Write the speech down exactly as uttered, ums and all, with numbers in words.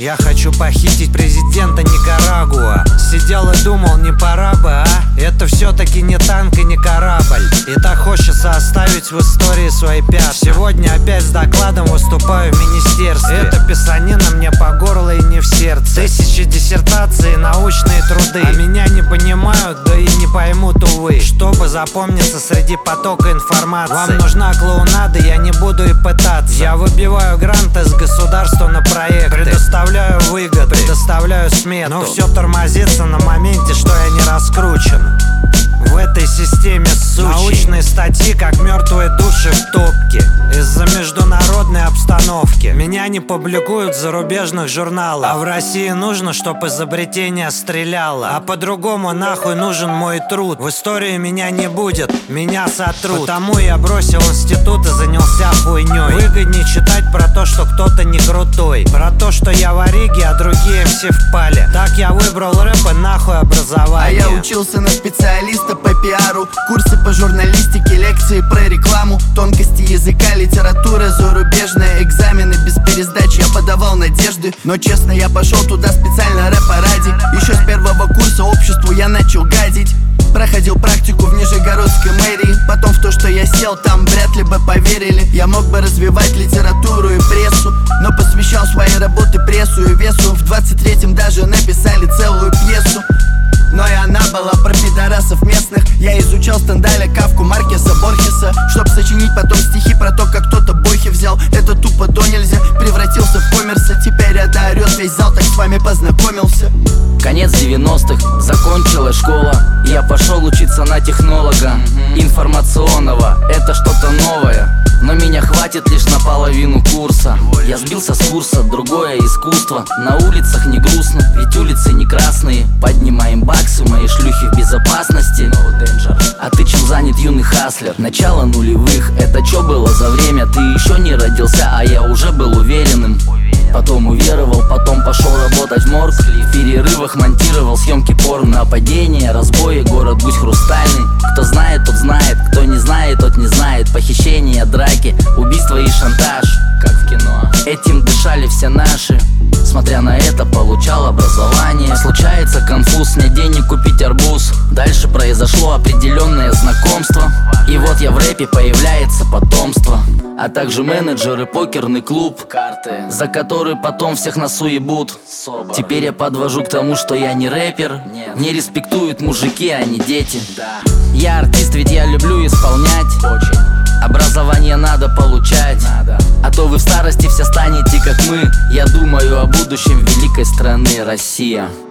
Я хочу похитить президента Никарагуа. Сидел и думал, не пора бы, а? Это все-таки не танк и не корабль. И так хочется оставить в истории свои пятна. Сегодня опять с докладом выступаю в министерстве. Эта писанина мне по горло и не в сердце. Тысячи диссертаций, научные труды, а меня не понимают, да и не поймут, увы. Чтобы запомниться среди потока информации, вам нужна клоунада, я не буду и пытаться. Я выбиваю гранты с государства на проекты, предоставляю выгоды, предоставляю смету, но все тормозится на моменте, что я не раскручен. В этой системе сучьей научные статьи, как мертвые души в топке. Из-за международной обстановки меня не публикуют в зарубежных журналах. А в России нужно, чтоб изобретение стреляло. А по-другому нахуй нужен мой труд. В истории меня не будет, меня сотрут. Потому я бросил институт и занялся хуйней. Выгоднее читать про то, что кто-то не крутой, про то, что я в Ориге, а другие все впали. Так я выбрал рэп и нахуй образование. А я учился на специалиста по пиару, курсы по журналистике, лекции про рекламу, тонкости языка, литература зарубежная, экзамены без пересдачи, я подавал надежды. Но честно, я пошел туда специально рэпа ради. Еще с первого курса обществу я начал гадить. Проходил практику в Нижегородской мэрии. Потом в то, что я сел там, вряд ли бы поверили. Я мог бы развивать литературу и прессу, но посвящал свои работы прессу и весу. В двадцать третьем даже написали целую пьесу, но и она была про пидорасов местных. Я изучал Стендаля, Кавку, Маркеса, Борхеса, чтоб сочинить потом стихи про то, как кто-то бохи взял. Это тупо до нельзя, превратился в коммерса. Теперь это орёт весь зал, так с вами познакомился. Конец девяностых, закончилась школа. Я пошел учиться на технолога информационного. Это что-то новое, но меня хватит лишь на половину курса. Я сбился с курса, другое искусство. На улицах не грустно, ведь улицы не красные. Поднимаем баксы, мои шлюхи в безопасности. А ты чем занят, юный хаслер? Начало нулевых, это чё было за время? Ты еще не родился, а я уже был уверенным. Потом уверовал, потом пошел работать в морг. В перерывах монтировал съемки порно. Нападения, разбои, город гусь хрустальный. Кто знает, тот знает, кто не знает, тот не знает. Похищения, драки, убийства и шантаж, как в кино. Этим дышали все наши. Смотря на это, получал образование. Случается конфуз, нет денег купить арбуз. Дальше произошло определенное знакомство. И вот я в рэпе, появляется потомство. А также менеджеры, покерный клуб, карты, за который потом всех нас уебут. Теперь я подвожу к тому, что я не рэпер. Не респектуют мужики, а не дети. Я артист, ведь я люблю исполнять. Очень. Образование надо получать, надо. А то вы в старости все станете как мы. Я думаю о будущем великой страны Россия.